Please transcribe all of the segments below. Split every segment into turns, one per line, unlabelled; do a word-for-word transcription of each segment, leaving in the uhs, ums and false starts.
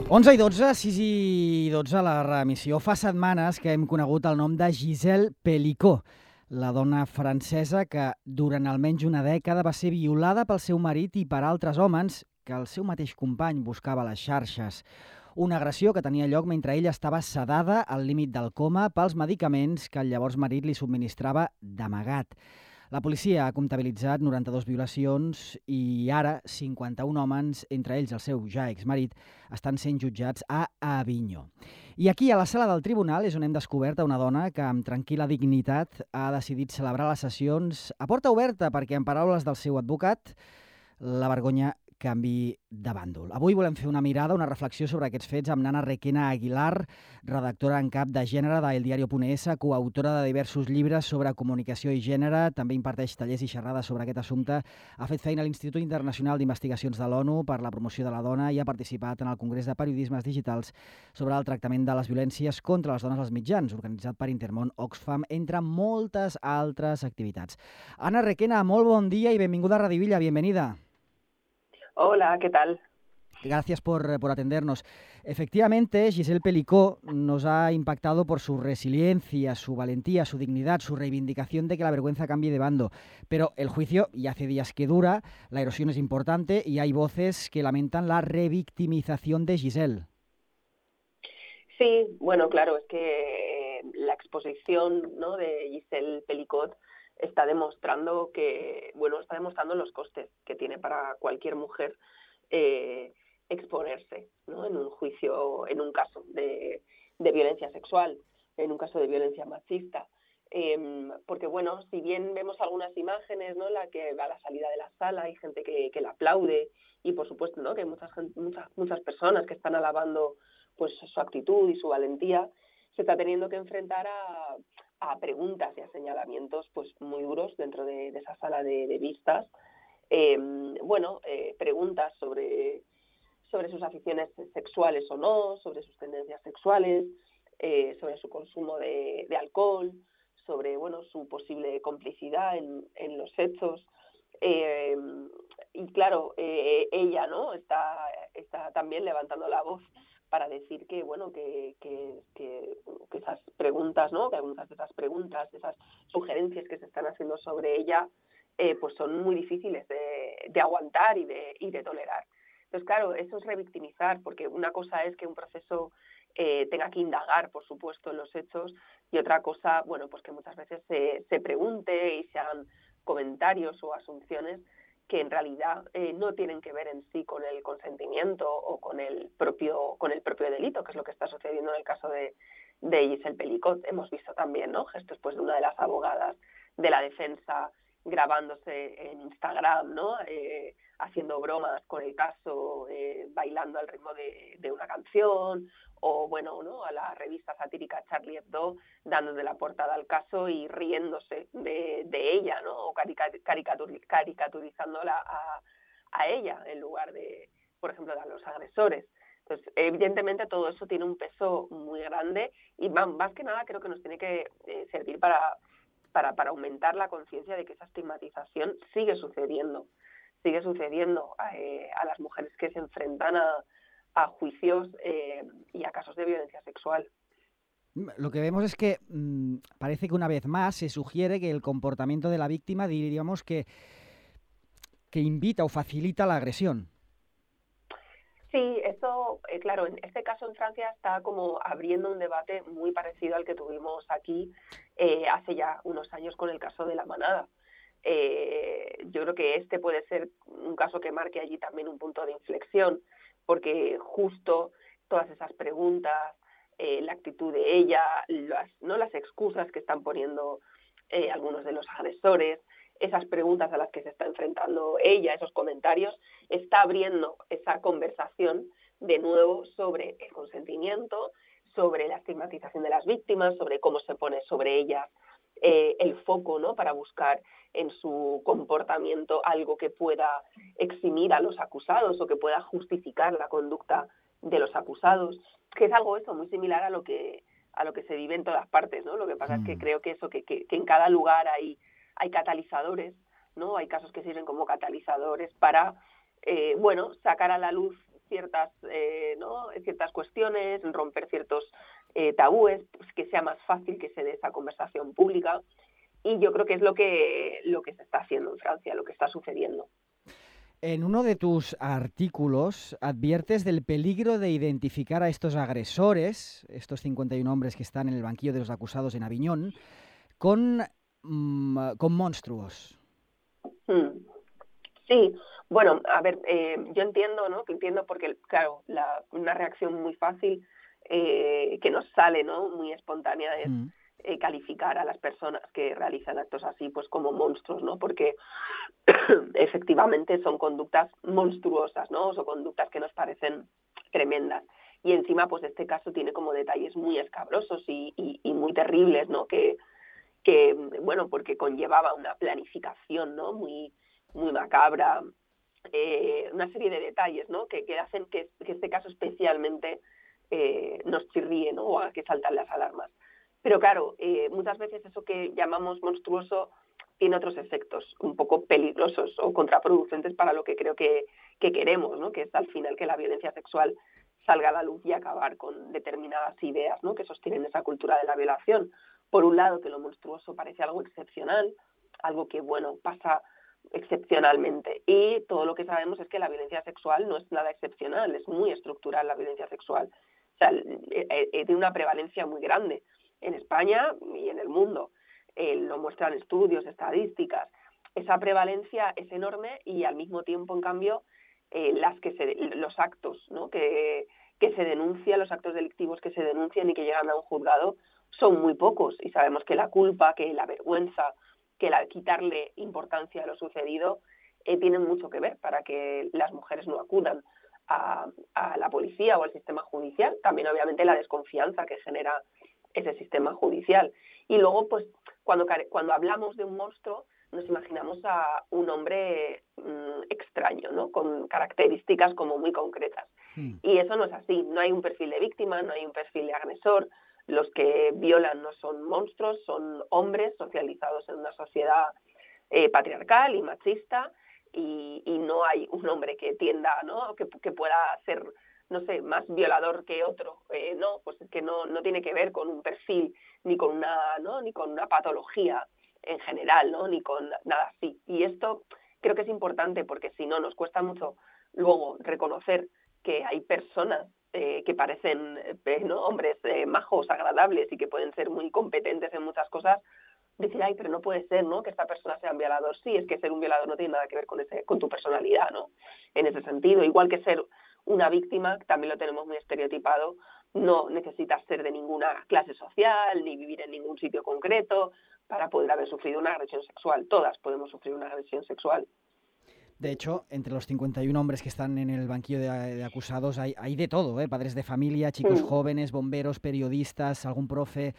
onze i dotze, sis i dotze, la remissió. Fa setmanes que hem conegut el nom de Gisèle Pelicot, la dona francesa que durant almenys una dècada va ser violada pel seu marit i per altres homes que el seu mateix company buscava a les xarxes. Una agressió que tenia lloc mentre ella estava sedada al límit del coma pels medicaments que el llavors marit li subministrava d'amagat. La policia ha comptabilitzat noranta-dues violacions i ara cinquanta-un homes, entre ells el seu ja exmarit, estan sent jutjats a Avinyó. I aquí, a la sala del tribunal, és on hem descobert una dona que, amb tranquil·la dignitat, ha decidit celebrar les sessions a porta oberta perquè, en paraules del seu advocat, la vergonya canvi de bàndol. Avui volem fer una mirada, una reflexió sobre aquests fets amb Nana Requena Aguilar, redactora en cap de gènere d'El Diario.es, coautora de diversos llibres sobre comunicació i gènere, també imparteix tallers i xerrades sobre aquest assumpte, ha fet feina a l'Institut Internacional d'Investigacions de l'ONU per la promoció de la dona i ha participat en el Congrés de Periodismes Digitals sobre el tractament de les violències contra les dones als mitjans, organitzat per Intermón Oxfam, entre moltes altres activitats. Ana Requena, molt bon dia i benvinguda a Radio Illa, bienvenida.
Hola, ¿qué tal?
Gracias por, por atendernos. Efectivamente, Gisèle Pelicot nos ha impactado por su resiliencia, su valentía, su dignidad, su reivindicación de que la vergüenza cambie de bando. Pero el juicio ya hace días que dura, la erosión es importante y hay voces que lamentan la revictimización de Gisèle.
Sí, bueno, claro, es que la exposición, ¿no?, de Gisèle Pelicot está demostrando que, bueno, está demostrando los costes que tiene para cualquier mujer eh, exponerse, ¿no?, en un juicio, en un caso de, de violencia sexual, en un caso de violencia machista. Eh, porque, bueno, si bien vemos algunas imágenes, ¿no?, en la que a la salida de la sala hay gente que, que la aplaude y, por supuesto, ¿no?, que hay muchas, muchas, muchas personas que están alabando pues su actitud y su valentía, se está teniendo que enfrentar a a preguntas y a señalamientos pues muy duros dentro de, de esa sala de, de vistas. Eh, bueno, eh, preguntas sobre, sobre sus aficiones sexuales o no, sobre sus tendencias sexuales, eh, sobre su consumo de, de alcohol, sobre bueno, su posible complicidad en, en los hechos. Eh, y claro, eh, ella no está, está también levantando la voz para decir que bueno que, que, que, que esas preguntas, ¿no?, que algunas de esas preguntas, esas sugerencias que se están haciendo sobre ella, eh, pues son muy difíciles de, de aguantar y de, y de tolerar. Entonces, claro, eso es revictimizar, porque una cosa es que un proceso eh, tenga que indagar, por supuesto, en los hechos, y otra cosa, bueno, pues que muchas veces se, se pregunte y se hagan comentarios o asunciones que en realidad eh, no tienen que ver en sí con el consentimiento o con el propio con el propio delito, que es lo que está sucediendo en el caso de, de Gisèle Pelicot. Hemos visto también, ¿no?, gestos pues, de una de las abogadas de la defensa grabándose en Instagram, ¿no?, eh, haciendo bromas con el caso, eh, bailando al ritmo de, de una canción, o bueno, ¿no?, a la revista satírica Charlie Hebdo dándole la portada al caso y riéndose de, de ella, ¿no?, o caricatur, caricaturizándola a, a ella en lugar de, por ejemplo, de a los agresores. Entonces, evidentemente todo eso tiene un peso muy grande y más, más que nada creo que nos tiene que eh, servir para, para, para aumentar la conciencia de que esa estigmatización sigue sucediendo, sigue sucediendo eh, a las mujeres que se enfrentan a a juicios eh, y a casos de violencia sexual.
Lo que vemos es que mmm, parece que una vez más se sugiere que el comportamiento de la víctima, diríamos que, que invita o facilita la agresión.
Sí, eso, eh, claro, en este caso en Francia está como abriendo un debate muy parecido al que tuvimos aquí eh, hace ya unos años con el caso de La Manada. Eh, yo creo que este puede ser un caso que marque allí también un punto de inflexión, porque justo todas esas preguntas, eh, la actitud de ella, las, no las excusas que están poniendo eh, algunos de los agresores, esas preguntas a las que se está enfrentando ella, esos comentarios, está abriendo esa conversación de nuevo sobre el consentimiento, sobre la estigmatización de las víctimas, sobre cómo se pone sobre ellas eh, el foco, ¿no?, para buscar en su comportamiento algo que pueda eximir a los acusados o que pueda justificar la conducta de los acusados, que es algo eso muy similar a lo que a lo que se vive en todas partes, ¿no? Lo que pasa mm. es que creo que eso que, que, que en cada lugar hay hay catalizadores, ¿no? Hay casos que sirven como catalizadores para eh, bueno, sacar a la luz ciertas, eh, ¿no? ciertas cuestiones, en romper ciertos eh, tabúes, pues que sea más fácil que se dé esa conversación pública. Y yo creo que es lo que, lo que se está haciendo en Francia, lo que está sucediendo.
En uno de tus artículos adviertes del peligro de identificar a estos agresores, estos cincuenta y uno hombres que están en el banquillo de los acusados en Aviñón, con, mmm, con monstruos.
Hmm. Sí, bueno, a ver, eh, yo entiendo, ¿no? Que entiendo porque, claro, la, una reacción muy fácil eh, que nos sale, ¿no? Muy espontánea es
Mm.
eh, calificar a las personas que realizan actos así, pues como monstruos, ¿no? Porque efectivamente son conductas monstruosas, ¿no? Son conductas que nos parecen tremendas. Y encima, pues este caso tiene como detalles muy escabrosos y, y, y muy terribles, ¿no? Que, que, bueno, porque conllevaba una planificación, ¿no? Muy, muy macabra, eh, una serie de detalles, ¿no? Que, que hacen que, que este caso especialmente eh, nos chirríe, ¿no? O a que saltan las alarmas. Pero claro, eh, muchas veces eso que llamamos monstruoso tiene otros efectos un poco peligrosos o contraproducentes para lo que creo que, que queremos, ¿no? Que es al final que la violencia sexual salga a la luz y acabar con determinadas ideas, ¿no? Que sostienen esa cultura de la violación. Por un lado, que lo monstruoso parece algo excepcional, algo que, bueno, pasa excepcionalmente. Y todo lo que sabemos es que la violencia sexual no es nada excepcional, es muy estructural la violencia sexual. O sea, tiene una prevalencia muy grande en España y en el mundo. Eh, lo muestran estudios, estadísticas. Esa prevalencia es enorme y al mismo tiempo, en cambio, eh, las que se, los actos, ¿no? que, que se denuncian, los actos delictivos que se denuncian y que llegan a un juzgado son muy pocos. Y sabemos que la culpa, que la vergüenza, que la, quitarle importancia a lo sucedido eh, tienen mucho que ver para que las mujeres no acudan a, a la policía o al sistema judicial. También, obviamente, la desconfianza que genera ese sistema judicial. Y luego, pues, cuando, cuando hablamos de un monstruo, nos imaginamos a un hombre mmm, extraño, ¿no? Con características como muy concretas. Mm. Y eso no es así. No hay un perfil de víctima, no hay un perfil de agresor. Los que violan no son monstruos, son hombres socializados en una sociedad eh, patriarcal y machista, y, y no hay un hombre que tienda, ¿no? que, que pueda ser, no sé, más violador que otro. Eh, no, pues es que no, no tiene que ver con un perfil, ni con una, ¿no? ni con una patología en general, ¿no? Ni con nada así. Y esto creo que es importante porque si no nos cuesta mucho luego reconocer que hay personas eh, que parecen eh, ¿no? hombres eh, majos, agradables y que pueden ser muy competentes en muchas cosas. Decir, ay, pero no puede ser, ¿no? Que esta persona sea un violador. Sí, es que ser un violador no tiene nada que ver con ese, con tu personalidad, ¿no? En ese sentido, igual que ser una víctima, también lo tenemos muy estereotipado, no necesitas ser de ninguna clase social, ni vivir en ningún sitio concreto para poder haber sufrido una agresión sexual. Todas podemos sufrir una agresión sexual.
De hecho, entre los cincuenta y uno hombres que están en el banquillo de, de acusados hay, hay de todo, ¿eh? Padres de familia, chicos mm. jóvenes, bomberos, periodistas, algún profe.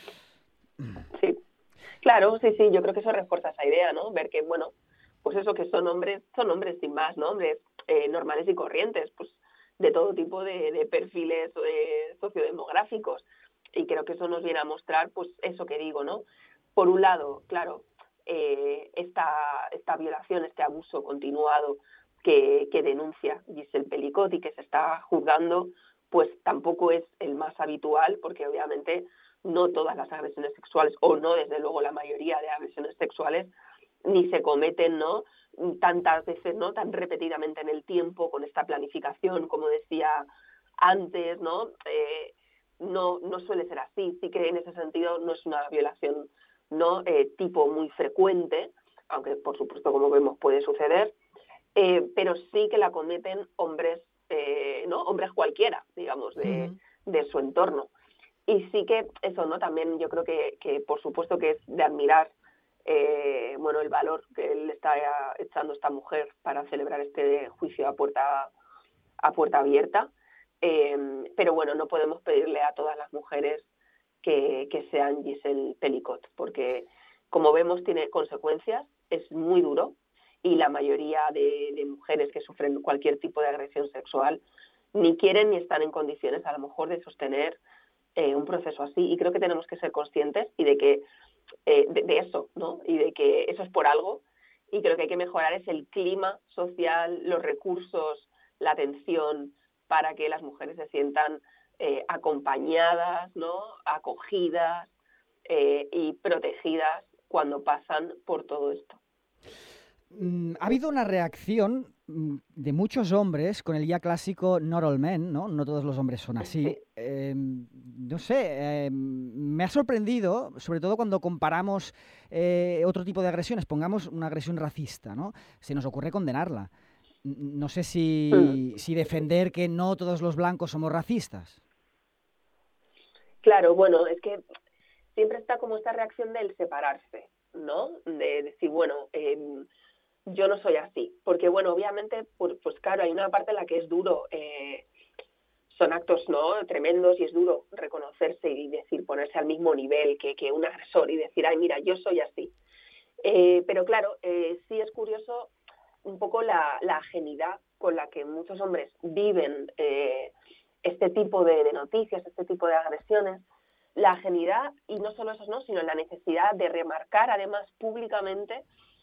Sí, claro, sí, sí, yo creo que eso refuerza esa idea, ¿no? Ver que, bueno, pues eso, que son hombres, son hombres sin más, ¿no? Hombres eh, normales y corrientes, pues de todo tipo de, de perfiles eh, sociodemográficos. Y creo que eso nos viene a mostrar, pues eso que digo, ¿no? Por un lado, claro, eh, esta, esta violación, este abuso continuado que, que denuncia Giselle Pelicot y que se está juzgando, pues tampoco es el más habitual, porque obviamente no todas las agresiones sexuales, o no desde luego la mayoría de agresiones sexuales, ni se cometen, ¿no? tantas veces, ¿no? Tan repetidamente en el tiempo, con esta planificación, como decía antes, ¿no? Eh, no, no suele ser así. Sí que en ese sentido no es una violación, ¿no? Eh, tipo muy frecuente, aunque por supuesto, como vemos, puede suceder, eh, pero sí que la cometen hombres, eh, ¿no? Hombres cualquiera, digamos, de, uh-huh. de su entorno. Y sí que eso, ¿no? También yo creo que, que por supuesto que es de admirar eh, bueno, el valor que le está echando esta mujer para celebrar este juicio a puerta, a puerta abierta. Eh, pero bueno, no podemos pedirle a todas las mujeres que, que sean Giselle Pelicot, porque como vemos tiene consecuencias, es muy duro, y la mayoría de, de mujeres que sufren cualquier tipo de agresión sexual ni quieren ni están en condiciones a lo mejor de sostener eh, un proceso así, y creo que tenemos que ser conscientes y de que eh, de, de eso, ¿no? Y de que eso es por algo, y creo que hay que mejorar es el clima social, los recursos la atención para que las mujeres se sientan eh, acompañadas, ¿no? Acogidas eh, y protegidas cuando pasan por todo esto.
Ha habido una reacción de muchos hombres con el ya clásico not all men, ¿no? No todos los hombres son así.
Sí.
Eh, no sé, eh, me ha sorprendido, sobre todo cuando comparamos eh, otro tipo de agresiones. Pongamos una agresión racista, ¿no? Se nos ocurre condenarla. No sé si,
Mm.
si defender que no todos los blancos somos racistas.
Claro, bueno, es que siempre está como esta reacción del separarse, ¿no? De decir, bueno, eh, yo no soy así. Porque, bueno, obviamente, pues, pues claro, hay una parte en la que es duro, eh, son actos, ¿no?, tremendos, y es duro reconocerse y decir, ponerse al mismo nivel que, que un agresor y decir, ay, mira, yo soy así. Eh, pero claro, eh, sí es curioso un poco la, la ajenidad con la que muchos hombres viven eh, este tipo de, de noticias, este tipo de agresiones, la ajenidad, y no solo eso, ¿no?, sino la necesidad de remarcar además públicamente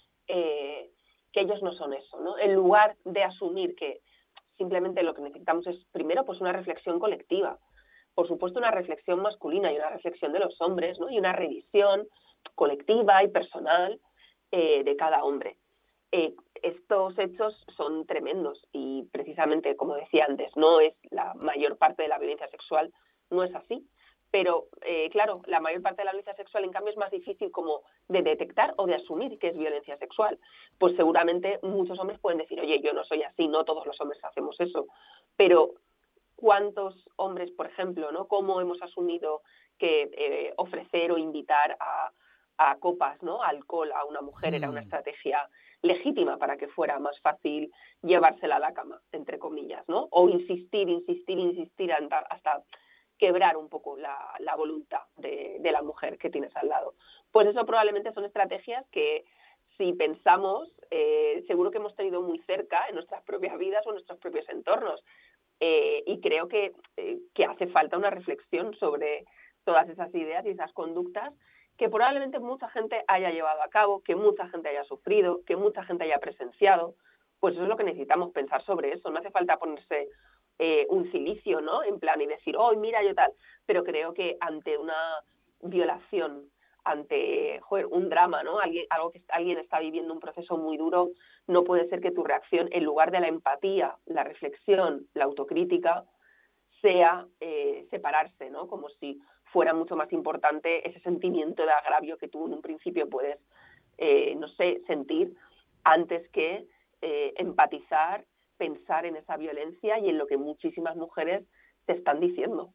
eh, que ellos no son eso, ¿no? En lugar de asumir que simplemente lo que necesitamos es, primero, pues una reflexión colectiva, por supuesto una reflexión masculina y una reflexión de los hombres, ¿no? Y una revisión colectiva y personal eh, de cada hombre. Eh, estos hechos son tremendos y precisamente, como decía antes, no es la mayor parte de la violencia sexual, no es así. Pero, eh, claro, la mayor parte de la violencia sexual, en cambio, es más difícil como de detectar o de asumir que es violencia sexual. Pues seguramente muchos hombres pueden decir, oye, yo no soy así, no todos los hombres hacemos eso. Pero, ¿cuántos hombres, por ejemplo, ¿no?, cómo hemos asumido que eh, ofrecer o invitar a, a copas, ¿no?, alcohol a una mujer
Hmm.
era una estrategia legítima para que fuera más fácil llevársela a la cama, entre comillas, ¿no? O insistir, insistir, insistir hasta... hasta quebrar un poco la, la voluntad de, de la mujer que tienes al lado. Pues eso probablemente son estrategias que, si pensamos, eh, seguro que hemos tenido muy cerca en nuestras propias vidas o en nuestros propios entornos. Eh, y creo que, eh, que hace falta una reflexión sobre todas esas ideas y esas conductas que probablemente mucha gente haya llevado a cabo, que mucha gente haya sufrido, que mucha gente haya presenciado. Pues eso es lo que necesitamos pensar sobre eso. No hace falta ponerse Eh, un cilicio, ¿no?, en plan, y decir, oh, mira, yo tal, pero creo que ante una violación, ante, joder, un drama, ¿no?, alguien, algo que alguien está viviendo un proceso muy duro, no puede ser que tu reacción, en lugar de la empatía, la reflexión, la autocrítica, sea eh, separarse, ¿no?, como si fuera mucho más importante ese sentimiento de agravio que tú en un principio puedes, eh, no sé, sentir, antes que eh, empatizar, pensar en esa violencia y en lo que muchísimas mujeres te están diciendo.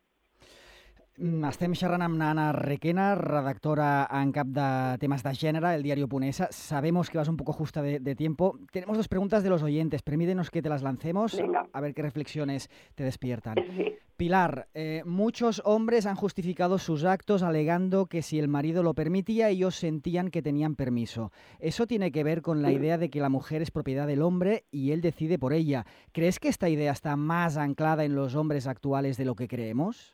Estem xerrant amb Anna Requena, redactora en cap de temas de género, el diario Punesa. Sabemos que vas un poco justa de, de tiempo. Tenemos dos preguntas de los oyentes. Permítenos que te las lancemos.
Venga.
A ver qué reflexiones te despiertan.
Sí.
Pilar, eh, muchos hombres han justificado sus actos alegando que si el marido lo permitía, ellos sentían que tenían permiso. Eso tiene que ver con la idea de que la mujer es propiedad del hombre y él decide por ella. ¿Crees que esta idea está más anclada en los hombres actuales de lo que creemos?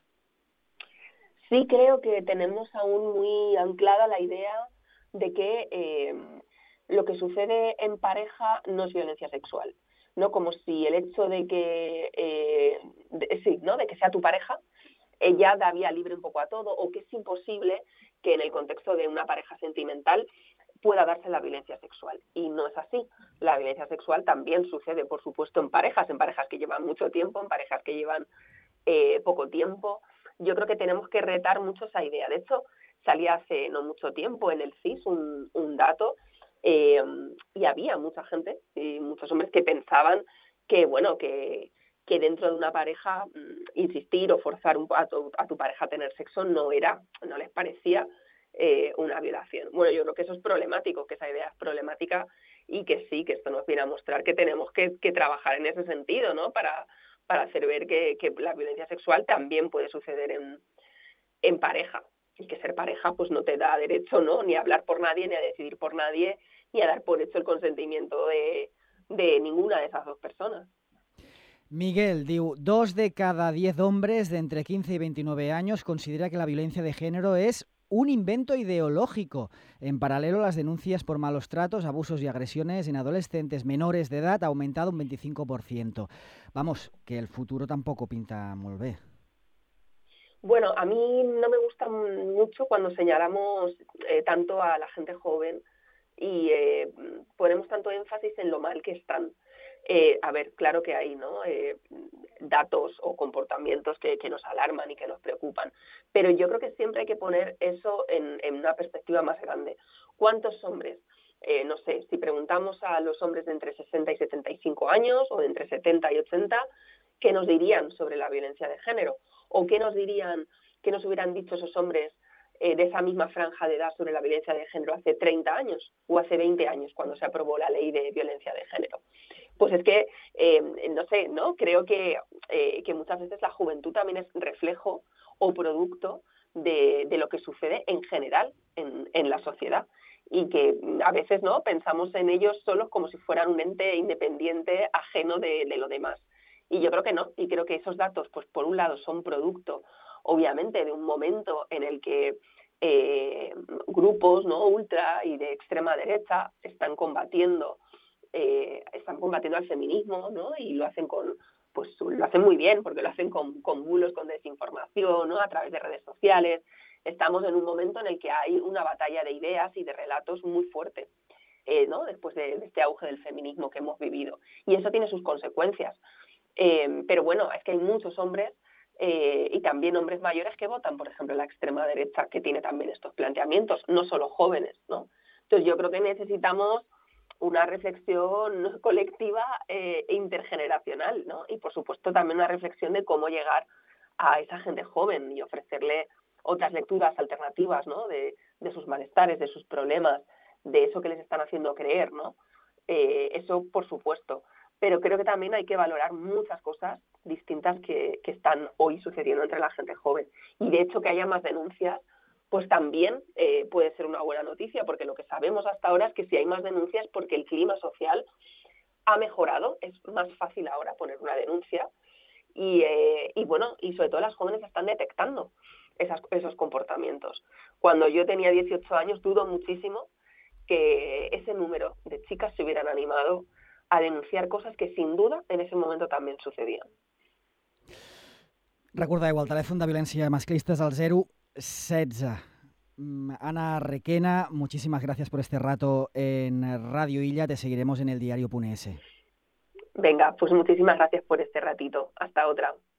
Sí, creo que tenemos aún muy anclada la idea de que eh, lo que sucede en pareja no es violencia sexual, ¿no? Como si el hecho de que, eh, de, sí, ¿no?, de que sea tu pareja, ella da vía libre un poco a todo, o que es imposible que en el contexto de una pareja sentimental pueda darse la violencia sexual. Y no es así. La violencia sexual también sucede, por supuesto, en parejas, en parejas que llevan mucho tiempo, en parejas que llevan eh, poco tiempo. Yo creo que tenemos que retar mucho esa idea. De hecho, salía hace no mucho tiempo en el C I S un, un dato eh, y había mucha gente y muchos hombres que pensaban que, bueno, que, que dentro de una pareja insistir o forzar un, a, tu, a tu pareja a tener sexo no era, no les parecía eh, una violación. Bueno, yo creo que eso es problemático, que esa idea es problemática y que sí, que esto nos viene a mostrar que tenemos que, que trabajar en ese sentido, ¿no?, para para hacer ver que, que la violencia sexual también puede suceder en, en pareja, y que ser pareja pues no te da derecho, ¿no?, ni a hablar por nadie, ni a decidir por nadie, ni a dar por hecho el consentimiento de, de ninguna de esas dos personas.
Miguel diu, dos de cada diez hombres de entre quince y veintinueve años considera que la violencia de género es un invento ideológico. En paralelo, las denuncias por malos tratos, abusos y agresiones en adolescentes menores de edad ha aumentado un veinticinco por ciento. Vamos, que el futuro tampoco pinta muy bien.
Bueno, a mí no me gusta mucho cuando señalamos eh, tanto a la gente joven y eh, ponemos tanto énfasis en lo mal que están. Eh, a ver, claro que hay, ¿no? Eh, datos o comportamientos que, que nos alarman y que nos preocupan, pero yo creo que siempre hay que poner eso en, en una perspectiva más grande. ¿Cuántos hombres? Eh, no sé, si preguntamos a los hombres de entre sesenta y setenta y cinco años o de entre setenta y ochenta, ¿qué nos dirían sobre la violencia de género? ¿O qué nos dirían, qué nos hubieran dicho esos hombres eh, de esa misma franja de edad sobre la violencia de género hace treinta años o hace veinte años cuando se aprobó la ley de violencia de género? Pues es que, eh, no sé, ¿no? Creo que, eh, que muchas veces la juventud también es reflejo o producto de, de lo que sucede en general en, en la sociedad y que a veces, ¿no?, pensamos en ellos solos como si fueran un ente independiente ajeno de, de lo demás. Y yo creo que no, y creo que esos datos, pues por un lado, son producto, obviamente, de un momento en el que eh, grupos, ¿no?, ultra y de extrema derecha están combatiendo Eh, están combatiendo al feminismo, ¿no? Y lo hacen con, pues lo hacen muy bien, porque lo hacen con, con bulos, con desinformación, ¿no?, a través de redes sociales. Estamos en un momento en el que hay una batalla de ideas y de relatos muy fuerte, eh, ¿no?, después de, de este auge del feminismo que hemos vivido. Y eso tiene sus consecuencias. Eh, pero bueno, es que hay muchos hombres eh, y también hombres mayores que votan, por ejemplo, la extrema derecha, que tiene también estos planteamientos, no solo jóvenes, ¿no? Entonces yo creo que necesitamos una reflexión colectiva e intergeneracional, ¿no? Y por supuesto también una reflexión de cómo llegar a esa gente joven y ofrecerle otras lecturas alternativas, ¿no?, de, de sus malestares, de sus problemas, de eso que les están haciendo creer, ¿no? Eh, eso por supuesto. Pero creo que también hay que valorar muchas cosas distintas que, que están hoy sucediendo entre la gente joven. Y de hecho que haya más denuncias, pues también eh, puede ser una buena noticia, porque lo que sabemos hasta ahora es que si hay más denuncias porque el clima social ha mejorado, es más fácil ahora poner una denuncia y, eh, y bueno, y sobre todo las jóvenes están detectando esas, esos comportamientos. Cuando yo tenía dieciocho años dudo muchísimo que ese número de chicas se hubieran animado a denunciar cosas que sin duda en ese momento también sucedían.
Recordeu, el telèfon de violència masclista es al zero setze. Ana Requena, muchísimas gracias por este rato en Radio Illa. Te seguiremos en el diario punto es.
Venga, pues muchísimas gracias por este ratito. Hasta otra.